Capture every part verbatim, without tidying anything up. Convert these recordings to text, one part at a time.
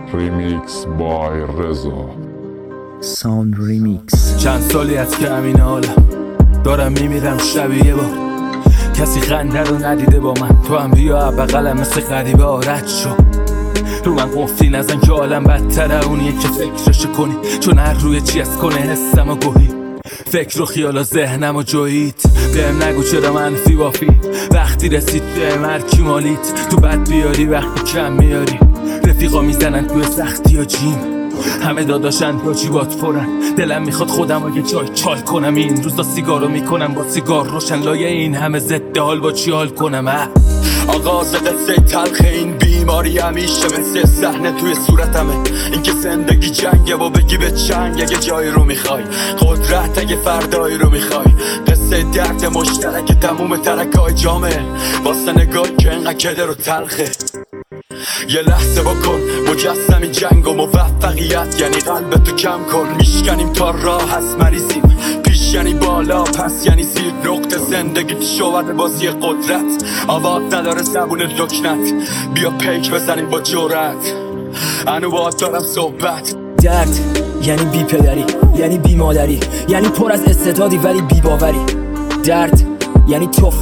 ریمیکس بای رضا ساوند ریمیکس. چند سالی از که همین حالم دارم میمیرم شبیه بار کسی خنده رو ندیده با من. تو هم بیا بغلم مثل غریبه آرد شو رو من قفلی نزن که عالم بدتره اونیه که فکرش کنی، چون هر روی چی از کنه حسم و گوهی فکر و خیال و ذهنم و جویید. بهم نگو چرا منفی بافی وقتی رسید بهم هر کی مالیت. تو بد بیاری وقتی کم میاری رفیقا میزنن توی سختی و جیم. همه داداشن با جیبات پرن دلم میخواد خودم رو یه جای چال کنم. این روزا سیگارو میکنم با سیگار روشن لایه این همه ضد حال با چی حال کنم. اه آغاز قصه تلخ این بیماری همیشه مثل صحنه توی صورتمه. این که زندگی جنگه و بگی به چنگ اگه جایی رو میخوای، قدرت اگه فردایی رو میخوای. قصه درد مشترک تموم ترکای جامعه واسه نگاه که انقدر کده رو تلخه. یه لحظه بکن مجسم این جنگ و موفقیت یعنی قلبتو کم کن. میشکنیم تا راه هست مریضیم پیش یعنی بالا پس یعنی زیر. نقطه زندگی شوهر بازی قدرت آواز نداره زبون لکنت. بیا پیک بزنیم با جرأت انو باید دارم صحبت. درد یعنی بی پدری یعنی بی مادری یعنی پر از استعدادی ولی بی باوری. درد یعنی توف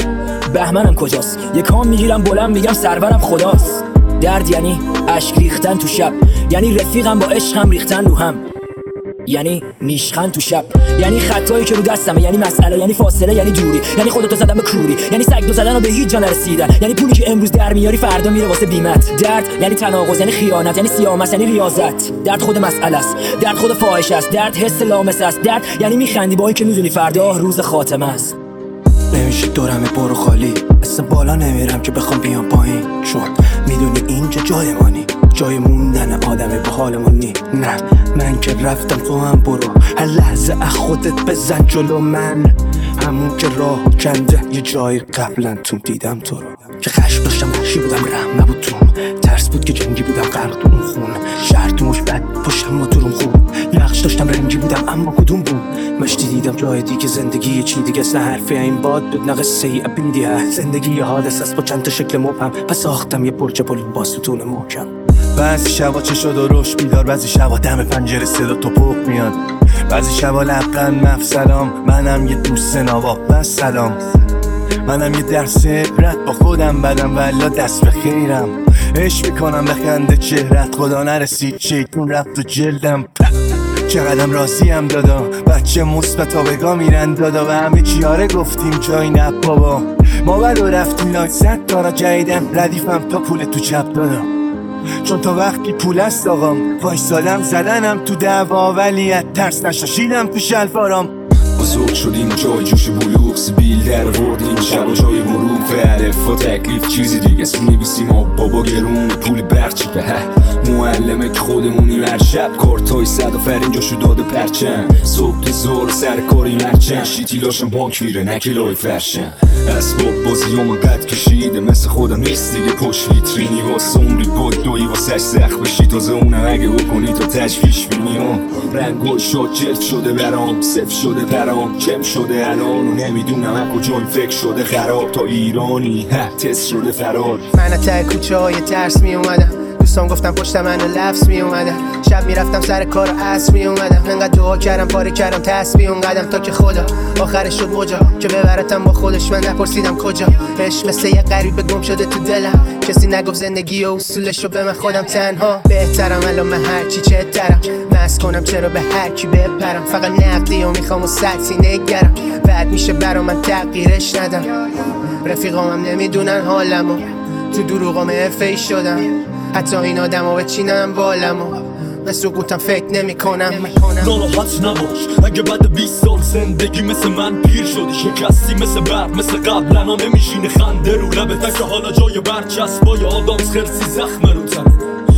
بهمنم کجاست یه کام میگیرم بلند میگم سرورم خداست. درد یعنی اشک ریختن تو شب یعنی رفیقم با عشقم ریختن رو هم یعنی نیشخند تو شب یعنی خطایی که رو دستمه یعنی مسئله یعنی فاصله یعنی دوری یعنی خودتو زدن به کوری یعنی سگ دو زدن و به هیچ جا نرسیدن یعنی پولی که امروز در میاری فردا میره واسه بیمت. درد یعنی تناقض یعنی خیانت یعنی سیامس یعنی ریاضت. درد خود مسئله است، درد خود فاحشه است، درد حس لامسه است. درد یعنی میخندی با این که میدونی فردا روز خاتمه است. نمیشه دورمه برو خالی اصلا بالا نمیرم که بخوام بیام پایین، چون میدونی اینجا جای مانی جای موندن آدمه به حالمونی. نه من که رفتم تو هم برو هر لحظه از خودت بزن جلو من. همون که راه کنده یه جایی قبلا تو دیدم تو رو که خشم داشتم وحشی بودم رحم نبود توم. ترس بود که جنگی بودم غرق تو اون خون. شهر تو مش بد پشتم ما تو روم خوب. نقش داشتم رنگی بودم اما کدوم بود. مشتی دیدم جای دیگه زندگی یه چی دیگه است. حرفی این باد بود نه قصه ای ابیدی هست. زندگی یه حادث است با چند تا شکل مبهم. پس ساختم یه برج بلند با ستون محکم. بعضی شبا چه شد و روش بیدار، بعضی شبا دم پنجره صدا توپق میاد، بعضی شبا لبخند مف سلام. منم یه دوست نواب و سلام. منم یه درس عبرت با خودم بدم ولا دست به خیرم. عشق میکنم به خنده چهرت خدا نرسید شیطون رفت و جلدم. چقدرم راضیم دادا بچه مثبت آبگاه میرن دادا و همه چیاره گفتیم جایی نه بابا. ما ولو رفتیم لایت زد دارا جایدن ردیفم تا پول تو چپ دادا، چون تا وقتی پول است آقام وایسادم زدنم تو دعوا ولیت ترس نشاشیدم تو شلوارام. بزرگ شدیم جای جوش بلوغ سبیل در وردیم شب و جای غروب علف و تکلیف چیزی دیگه س میبیسیم و بابا گرون پول برچی به معلمه که خودمونی هر شب کارتای صد و فرین جاشو داده پرچم. صبح تا زور سر کاری مرچن شیتیلاشم بانک میره نکلای فرشن. اسباب بازی هم قد کشیده مثل خودم نیست دیگه پشت ویترینی واسه عمری بود دوی واسه سخت بشی تازه اونم اگه بکنی تا تشویش بینی ها. رنگوی شد جلد شده برام صف شده پرام کم شده الان و نمیدونم از کجا این فکر شده خراب تا ایرانی تست شده فرار. من تا کوچه های ترس می اومدم دوستان گفتم پشت من لفظ می اومدم. شب میرفتم سر کار عصر می اومدم. انقدر دعا کردم پاره کردم تسبیح اون قدم تا که خدا آخرش شد موجا که ببرتم با خودش. من نپرسیدم کجا عشق مثل یه غریبه گم شده تو دلم. کسی نگفت زندگی و اصولشو به من خودم تنها بهترم. الان من هرچی چهترم مست کنم چرا به هر کی بپرم. فقط نقدی و میخوام و سطحی نگرم بعد میشه برا من تغییرش ندم. رفیقام هم نمیدونن حالمو تو دروغام حرفه‌ای شدم. حتی این آدم ها بچینم بالمو به سقوطم فکر نمی کنم. ناراحت نباش اگه بعد بیست سال زندگی مثل من پیر شدی شکستی مثل برق مثل قبل انا نمیشینه خنده رو لبت که حالا جای برچسبای آدامس خرسی زخم رو تنه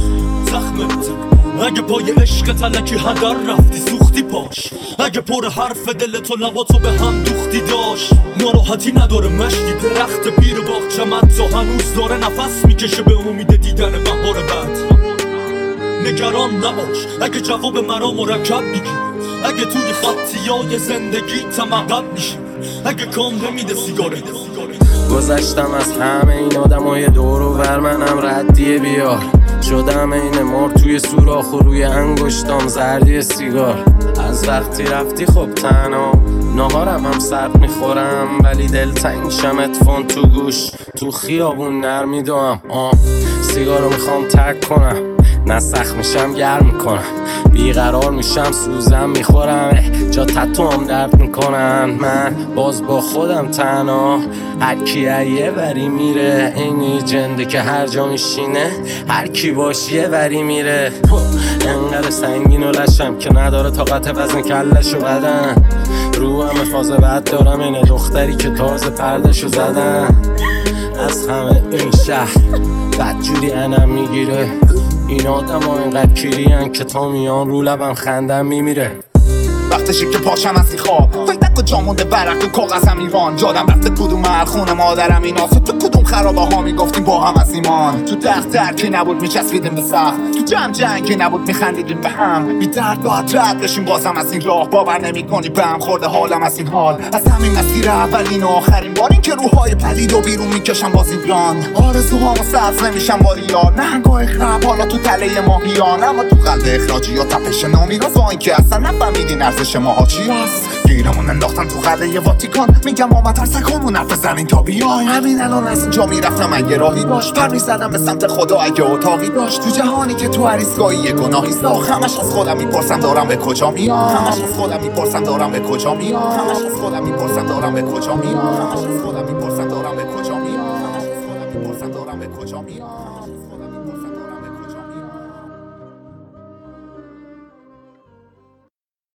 زخم رو تنه. اگه پای عشق تلکی هدر رفتی سوختی پاش. اگه پر حرف دل تو لباتو به هم دوختی داشت. ناراحتی نداره مشتی درخت پیر باغچمت تا هنوز داره نفس میکشه به امید دیدن بهار بعد. نگران نباش اگه جواب مرا مرکب میگی. اگه توی خطیای زندگی تمقب میشی. اگه کام نمیده سیگاره گذشتم از همه این آدمای دور و ور منم ردیه بیار. شدم این مار توی سوراخ و روی انگشتام زردی سیگار. از وقتی رفتی خب تنها نهارم هم سرد میخورم، ولی دلتنگ شم اتفون تو گوش تو خیابون نرمیدوام. آه سیگارو میخوام ترک کنم، نه سخت میشم گرم میکنم، بیقرار میشم سوزم میخورم، جا تتو هم درد میکنن. من باز با خودم تنها، هر کی یه وری میره، اینی جنده که هر جا میشینه هر کی باش یه وری میره. انقدر سنگین و لشم که نداره طاقت وزن کلشو بدن، رو همه فاز بد دارم اینه دختری که تازه پردشو زدن. از همه این شهر بدجوری انم میگیره، این آدم ها اینقدر کیرین که تا میان رو لبم خندم میمیره. وقتشه که پاشم از این خواب، فکر نکن جا مونده برق تو کاغذم ایوان، جادم رفته کدوم خونه مادرم ایناست، تو کدوم خرابه ها میگفتیم با هم از ایمان. تو درد درد که نبود میچسبیدیم به سخت، تو جمع جنگ که نبود میخندیدیم به هم، بی درد باید رد بشیم بازم از این راه. باور نمی کنی به هم خورده حالم از این حال، از همین مسیر اولین و آخرین بار این که روحای پلید و بیرون میکشم باز ایران. آرزوهامو سبز نمیشم با ریال، نهنگای خراب حالا تو تله ماهیان، اما تو قلب اخراجی یا تپش نامیراز با این که اصلا نفهمیدین ارزش ماها چی هست. گیرمون انداختن تو قلعه واتیکان، میگم ما مترسکامون حرف زنین تا بیای. همین الان از اینجا میرفتم اگه راهی داشت، پر میزدم به سمت خدا اگه اتاقی داشت. تو جهانی که تو هر ایستگاهی یه گناهی ساخت، همش از خودم میپرسم دارم به کجا میام، همش از خودم میپرسم دارم به کجا میام، همش از خودم میپرسم دارم به کجا میام، همش از خودم میپرسم دارم به کجا میام، همش از خودم میپرسم دارم به کجا میام.